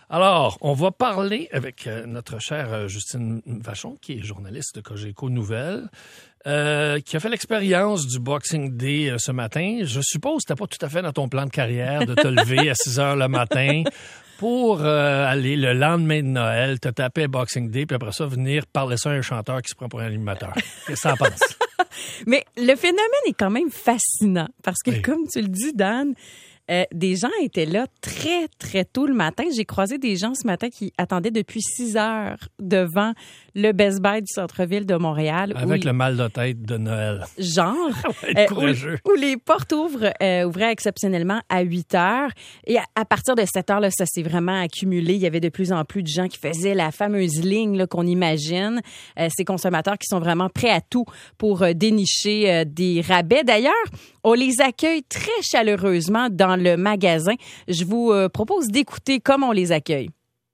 Alors, on va parler avec notre chère Justine Vachon, qui est journaliste de Cogeco Nouvelles, qui a fait l'expérience du Boxing Day ce matin. Je suppose que t'as pas tout à fait dans ton plan de carrière de te lever à 6 heures le matin pour aller le lendemain de Noël, te taper Boxing Day, puis après ça, venir parler ça à un chanteur qui se prend pour un animateur. Qu'est-ce que t'en penses? Mais le phénomène est quand même fascinant parce que, oui, comme tu le dis, Dan, des gens étaient là très, très tôt le matin. J'ai croisé des gens ce matin qui attendaient depuis 6 heures devant le Best Buy du centre-ville de Montréal. Avec le mal de tête de Noël. Genre, où les portes ouvraient exceptionnellement à 8 heures. Et à partir de 7 heures, là, ça s'est vraiment accumulé. Il y avait de plus en plus de gens qui faisaient la fameuse ligne là, qu'on imagine. Ces consommateurs qui sont vraiment prêts à tout pour dénicher des rabais. D'ailleurs, on les accueille très chaleureusement dans le magasin. Je vous propose d'écouter comment on les accueille.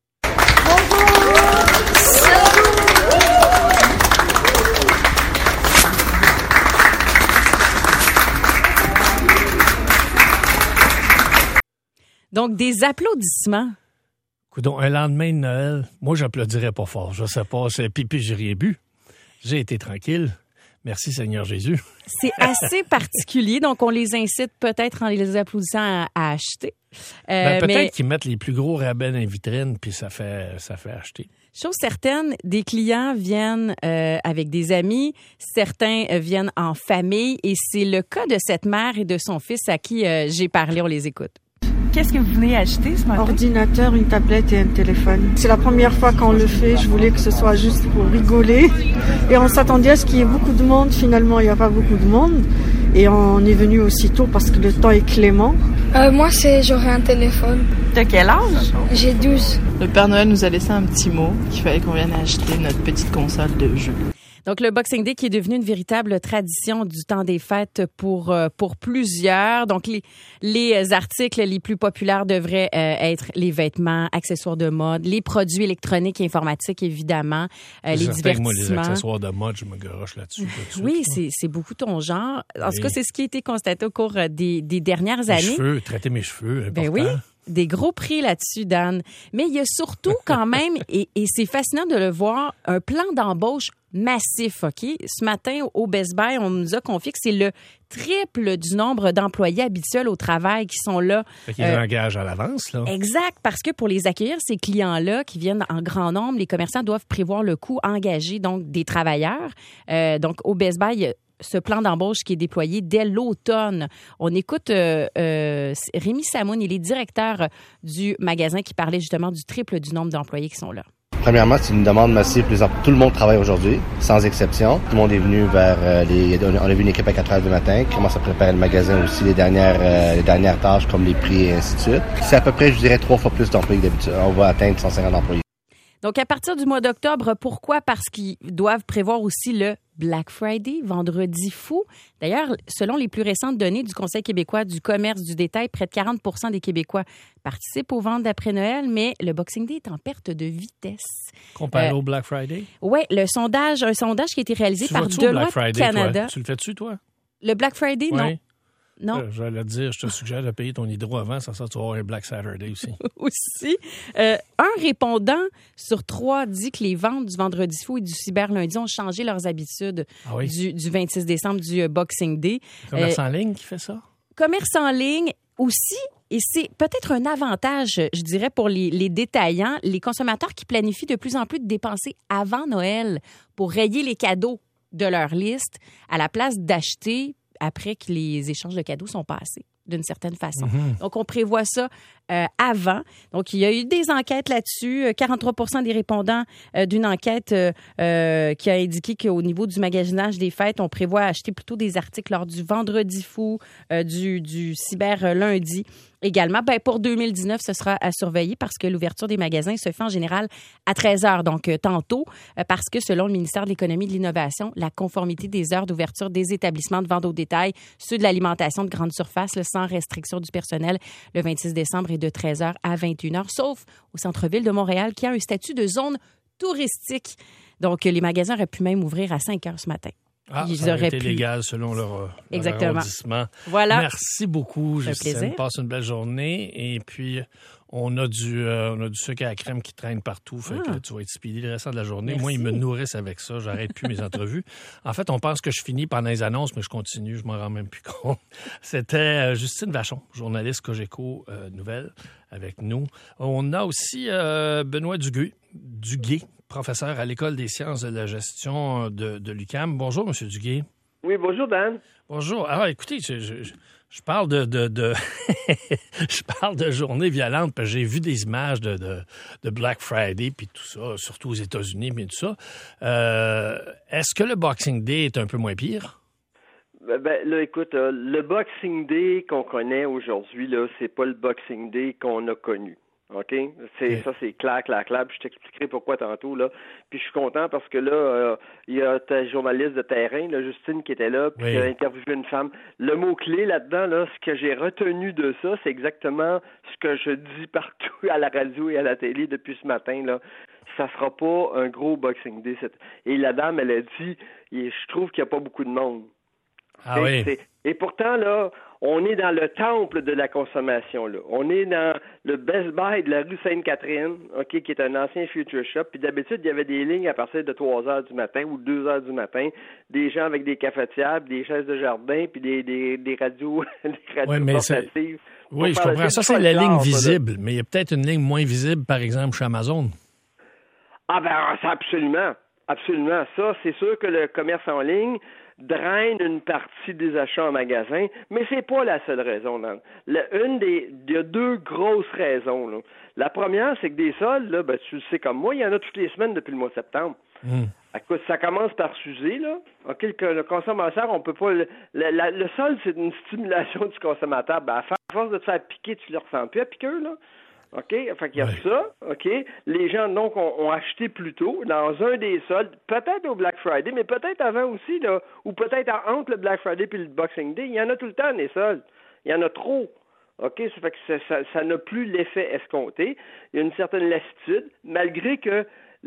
Donc, des applaudissements. Coudon, un lendemain de Noël, moi, j'applaudirais pas fort. Je sais pas, puis j'ai rien bu. J'ai été tranquille. Merci Seigneur Jésus. C'est assez particulier, donc on les incite peut-être en les applaudissant à acheter. Peut-être qu'ils mettent les plus gros rabais dans les vitrines, puis ça fait acheter. Chose certaine, des clients viennent avec des amis, certains viennent en famille, et c'est le cas de cette mère et de son fils à qui j'ai parlé. On les écoute. Qu'est-ce que vous venez acheter ce matin? Ordinateur, une tablette et un téléphone. C'est la première fois qu'on le fait. Je voulais que ce soit juste pour rigoler. Et on s'attendait à ce qu'il y ait beaucoup de monde. Finalement, il n'y a pas beaucoup de monde. Et on est venu aussitôt parce que le temps est clément. Moi, j'aurai un téléphone. De quel âge? J'ai 12. Le Père Noël nous a laissé un petit mot qu'il fallait qu'on vienne acheter notre petite console de jeu. Donc, le Boxing Day qui est devenu une véritable tradition du temps des fêtes pour plusieurs. Donc, les articles les plus populaires devraient être les vêtements, accessoires de mode, les produits électroniques et informatiques, évidemment, les divertissements. Moi, les accessoires de mode, je me garoche là-dessus. Oui, c'est beaucoup ton genre. En tout cas, c'est ce qui a été constaté au cours des dernières années. Traiter mes cheveux, important. Ben oui. Des gros prix là-dessus, Dan. Mais il y a surtout quand même, et c'est fascinant de le voir, un plan d'embauche massif, OK? Ce matin, au Best Buy, on nous a confié que c'est le triple du nombre d'employés habituels au travail qui sont là. Fait qu'ils engagent à l'avance, là. Exact, parce que pour les accueillir, ces clients-là qui viennent en grand nombre, les commerçants doivent prévoir le coût engagé donc des travailleurs. Donc, au Best Buy, ce plan d'embauche qui est déployé dès l'automne. On écoute Rémi Samoun, il est directeur du magasin qui parlait justement du triple du nombre d'employés qui sont là. Premièrement, c'est une demande massive. Tout le monde travaille aujourd'hui, sans exception. Tout le monde est venu vers on a vu une équipe à 4 heures du matin qui commence à préparer le magasin aussi, les dernières tâches comme les prix et ainsi de suite. C'est à peu près, je dirais, 3 fois plus d'employés que d'habitude. On va atteindre 150 employés. Donc, à partir du mois d'octobre, pourquoi? Parce qu'ils doivent prévoir aussi le Black Friday, vendredi fou. D'ailleurs, selon les plus récentes données du Conseil québécois du commerce du détail, près de 40% des Québécois participent aux ventes d'après Noël, mais le Boxing Day est en perte de vitesse. Comparé au Black Friday? Oui, un sondage qui a été réalisé par Deloitte Canada. Toi? Tu le fais-tu, toi? Le Black Friday, oui. Non. Non. J'allais te dire, je te suggère de payer ton hydro avant, ça tu vas avoir un Black Saturday aussi. Aussi. Un répondant sur 3 dit que les ventes du Vendredi fou et du Cyber lundi ont changé leurs habitudes du 26 décembre, du Boxing Day. Commerce en ligne qui fait ça? Commerce en ligne aussi. Et c'est peut-être un avantage, je dirais, pour les détaillants, les consommateurs qui planifient de plus en plus de dépenser avant Noël pour rayer les cadeaux de leur liste à la place d'acheter après que les échanges de cadeaux sont passés, d'une certaine façon. Mm-hmm. Donc, on prévoit ça avant. Donc, il y a eu des enquêtes là-dessus. 43% des répondants d'une enquête qui a indiqué qu'au niveau du magasinage des fêtes, on prévoit acheter plutôt des articles lors du Vendredi fou, du Cyber lundi. Également, pour 2019, ce sera à surveiller parce que l'ouverture des magasins se fait en général à 13h, donc tantôt, parce que selon le ministère de l'Économie et de l'Innovation, la conformité des heures d'ouverture des établissements de vente au détail, ceux de l'alimentation de grande surface, sans restriction du personnel, le 26 décembre est de 13h à 21h, sauf au centre-ville de Montréal qui a un statut de zone touristique. Donc, les magasins auraient pu même ouvrir à 5h ce matin. ils ça aurait auraient été pu. légal selon leur Exactement. arrondissement. Voilà. Merci beaucoup, Ça fait Justine. plaisir. Passe une belle journée. Et puis, on a du sucre à la crème qui traîne partout. Fait que tu vas être speedy le restant de la journée. Merci. Moi, ils me nourrissent avec ça. J'arrête plus mes entrevues. En fait, on pense que je finis pendant les annonces, mais je continue. Je m'en rends même plus compte. C'était Justine Vachon, journaliste Cogeco Nouvelles, avec nous. On a aussi Benoît Duguay, professeur à l'École des sciences de la gestion de l'UQAM. Bonjour, M. Duguay. Oui, bonjour, Dan. Bonjour. Alors, écoutez, je parle de je parle de journée violente parce que j'ai vu des images de Black Friday puis tout ça, surtout aux États-Unis mais tout ça. Est-ce que le Boxing Day est un peu moins pire? Là, écoute, le Boxing Day qu'on connaît aujourd'hui, là, c'est pas le Boxing Day qu'on a connu. OK? Ça, c'est clair. Puis je t'expliquerai pourquoi tantôt, là. Puis je suis content parce que là, il y a ta journaliste de terrain, là, Justine, qui était là, puis qui a interviewé une femme. Le mot-clé là-dedans, là, ce que j'ai retenu de ça, c'est exactement ce que je dis partout à la radio et à la télé depuis ce matin, là. Ça sera pas un gros Boxing Day. Et la dame, elle a dit, je trouve qu'il n'y a pas beaucoup de monde. Ah oui. Et pourtant, là, on est dans le temple de la consommation, là. On est dans le Best Buy de la rue Sainte-Catherine, OK, qui est un ancien Future Shop. Puis d'habitude, il y avait des lignes à partir de 3 heures du matin ou 2 heures du matin, des gens avec des cafetières, des chaises de jardin, puis des radios, portatives. Oui, je comprends. Ça, c'est la ligne visible. Mais il y a peut-être une ligne moins visible, par exemple, chez Amazon. Ah ben, ça, absolument. Absolument. Ça, c'est sûr que le commerce en ligne draine une partie des achats en magasin, mais c'est pas la seule raison. Il y a 2 grosses raisons, là. La première, c'est que des soldes, là, tu le sais comme moi, il y en a toutes les semaines depuis le mois de septembre. Écoute, ça commence par s'user, là. OK, le consommateur, on peut pas... Le solde, c'est une stimulation du consommateur. À force de te faire piquer, tu le ressens plus à piqueur, là. OK? Fait qu'il y a ça, OK? Les gens, donc, ont acheté plus tôt dans un des soldes, peut-être au Black Friday, mais peut-être avant aussi, là, ou peut-être entre le Black Friday et le Boxing Day. Il y en a tout le temps, des soldes. Il y en a trop. OK? Ça fait que ça n'a plus l'effet escompté. Il y a une certaine lassitude, malgré que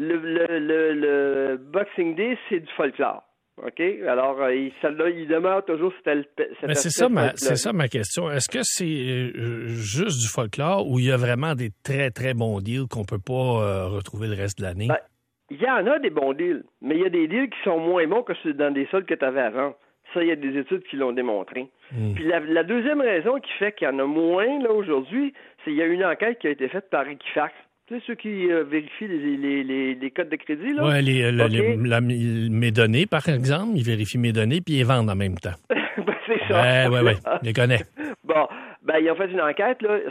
le Boxing Day, c'est du folklore. OK? Alors, celle-là, il demeure toujours Mais c'est ça ma question. Est-ce que c'est juste du folklore ou il y a vraiment des très, très bons deals qu'on peut pas retrouver le reste de l'année? Il y en a des bons deals, mais il y a des deals qui sont moins bons que ceux dans des soldes que tu avais avant. Ça, il y a des études qui l'ont démontré. Puis la deuxième raison qui fait qu'il y en a moins là aujourd'hui, c'est qu'il y a une enquête qui a été faite par Equifax. Tu sais, ceux qui vérifient les codes de crédit, là? Oui, mes données, par exemple, ils vérifient mes données puis ils les vendent en même temps. C'est ça. Oui, je les connais. Bon, ils ont fait une enquête, là.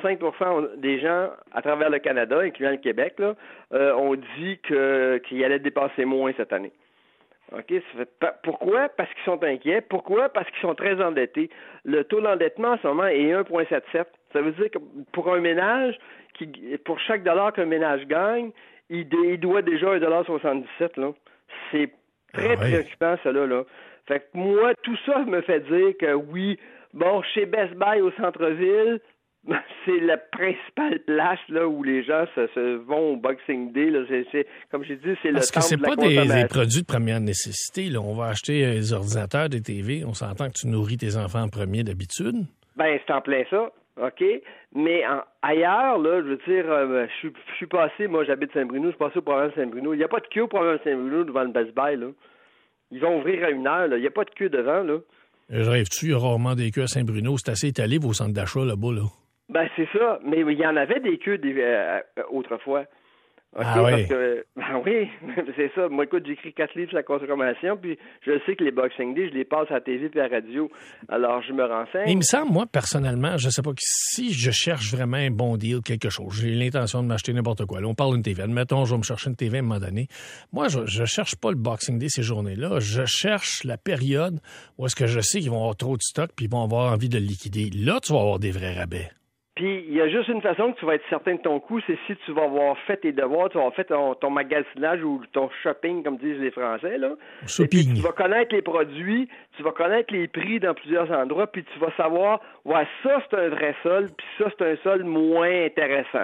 55% des gens à travers le Canada, incluant le Québec, là, ont dit qu'ils allaient dépenser moins cette année. OK? Pourquoi? Parce qu'ils sont inquiets. Pourquoi? Parce qu'ils sont très endettés. Le taux d'endettement en ce moment est 1,77. Ça veut dire que pour un ménage, pour chaque dollar qu'un ménage gagne, il doit déjà 1,77 $. Là. C'est très préoccupant, cela. Là. Fait que moi, tout ça me fait dire que oui, chez Best Buy au centre-ville, c'est la principale place là, où les gens se vont au Boxing Day. Là. C'est, comme j'ai dit, c'est parce le temps de la consommation. Parce que c'est pas des produits de première nécessité. Là. On va acheter des ordinateurs, des TV. On s'entend que tu nourris tes enfants en premier d'habitude. C'est en plein ça. OK? Mais ailleurs, là, je veux dire, je suis passé, moi j'habite Saint-Bruno, je suis passé au Province Saint-Bruno. Il n'y a pas de queue au Province Saint-Bruno devant le Best Buy, là. Ils vont ouvrir à 1h, là. Il n'y a pas de queue devant, là. Je rêve-tu, il y a rarement des queues à Saint-Bruno. C'est assez étalé vos centres d'achat là-bas, là. C'est ça. Mais il y en avait des queues autrefois. Okay, oui. Parce que, oui, c'est ça. Moi, écoute, j'écris 4 livres sur la consommation, puis je sais que les Boxing Day, je les passe à la TV et à la radio. Alors, je me renseigne. Il me semble, moi, personnellement, je sais pas, que si je cherche vraiment un bon deal, quelque chose, j'ai l'intention de m'acheter n'importe quoi. Là, on parle d'une TV. Admettons, je vais me chercher une TV à un moment donné. Moi, je cherche pas le Boxing Day ces journées-là. Je cherche la période où est-ce que je sais qu'ils vont avoir trop de stock puis ils vont avoir envie de le liquider. Là, tu vas avoir des vrais rabais. Puis, il y a juste une façon que tu vas être certain de ton coût, c'est si tu vas avoir fait tes devoirs, tu vas avoir fait ton magasinage ou ton shopping, comme disent les Français, là. Shopping. Tu vas connaître les produits, tu vas connaître les prix dans plusieurs endroits, puis tu vas savoir, ça, c'est un vrai solde, puis ça, c'est un solde moins intéressant.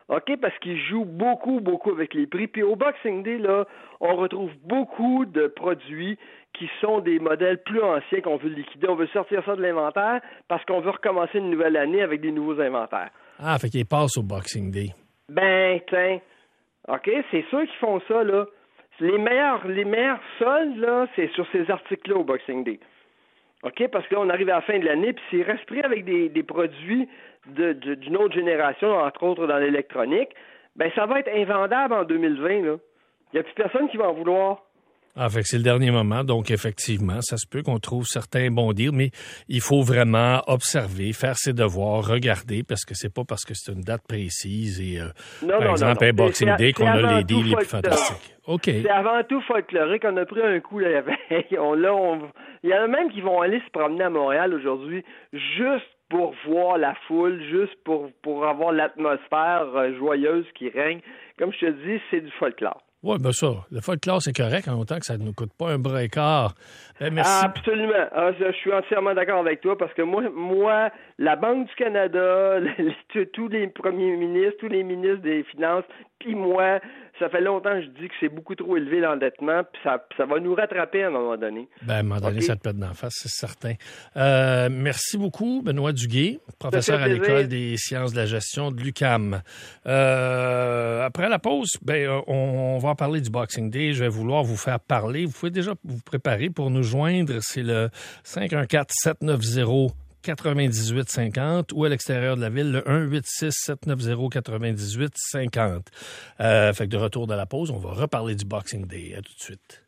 OK? Parce qu'ils jouent beaucoup, beaucoup avec les prix. Puis au Boxing Day, là, on retrouve beaucoup de produits qui sont des modèles plus anciens qu'on veut liquider. On veut sortir ça de l'inventaire parce qu'on veut recommencer une nouvelle année avec des nouveaux inventaires. Ah, fait qu'ils passent au Boxing Day. Ben, tiens. OK? C'est ceux qui font ça, là. Les meilleurs soldes, là, c'est sur ces articles-là au Boxing Day. OK? Parce que là, on arrive à la fin de l'année, puis s'il reste pris avec des produits d'une autre génération, entre autres dans l'électronique, ben ça va être invendable en 2020, là. Il n'y a plus personne qui va en vouloir. Ah, fait que c'est le dernier moment, donc effectivement, ça se peut qu'on trouve certains bons deals, mais il faut vraiment observer, faire ses devoirs, regarder, parce que c'est pas parce que c'est une date précise et, par exemple, un Boxing Day qu'on a les deals les plus fantastiques. OK. C'est avant tout folklorique. On a pris un coup la veille. Il y en a même qui vont aller se promener à Montréal aujourd'hui juste pour voir la foule, juste pour avoir l'atmosphère joyeuse qui règne. Comme je te dis, c'est du folklore. Oui, bien ça. Le folklore, c'est correct en autant que ça ne nous coûte pas un bras et quart. Merci. Absolument. Je suis entièrement d'accord avec toi parce que moi, la Banque du Canada, tous les premiers ministres, tous les ministres des Finances, puis moi, ça fait longtemps que je dis que c'est beaucoup trop élevé l'endettement, puis ça va nous rattraper à un moment donné. Ben, à un moment donné, ça te pète d'en face, c'est certain. Merci beaucoup, Benoît Duguay, professeur à l'École des sciences de la gestion de l'UQAM. Après la pause, on va en parler du Boxing Day. Je vais vouloir vous faire parler. Vous pouvez déjà vous préparer pour nous joindre. C'est le 514-790-9850 ou à l'extérieur de la ville, le 1-866-790-9850. Fait que de retour de la pause, on va reparler du Boxing Day. À tout de suite.